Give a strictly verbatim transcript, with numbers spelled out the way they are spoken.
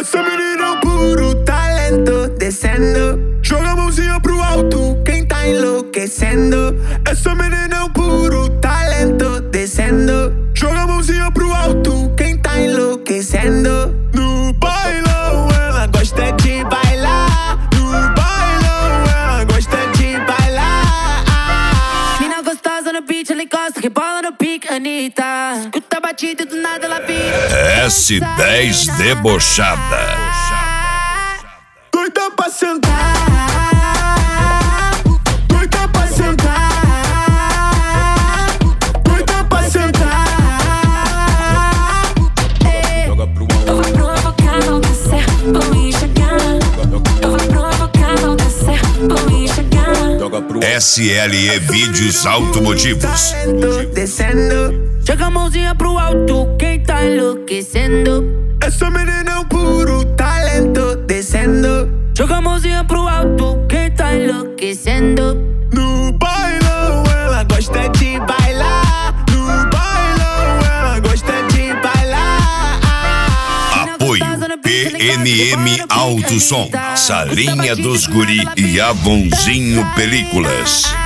Essa menina é um puro talento, descendo. Joga a mãozinha pro alto, quem tá enlouquecendo. Essa menina é um puro talento, descendo. Joga a mãozinha pro alto, quem tá enlouquecendo. No bailão ela gosta de bailar. No bailão ela gosta de bailar. Mina gostosa no beat, ela encosta, rebola no pique, Anitta. Escuta a batida e do nada ela vira S dez debochada. Doida pra sentar. Doida pra sentar. Doida pra sentar. Eu vou provocar, vou descer, vou me enxergar. Eu vou provocar, vou descer, vou me enxergar. S L E Vídeos Automotivos. Descendo. Joga a mãozinha pro alto, quem tá enlouquecendo. Essa menina é um puro talento, descendo. Joga a mãozinha pro alto, quem tá enlouquecendo. No bailão ela gosta de bailar. No bailão ela gosta de bailar. Apoio P N M Auto Som, Salinha dos Guri e Avonzinho Películas.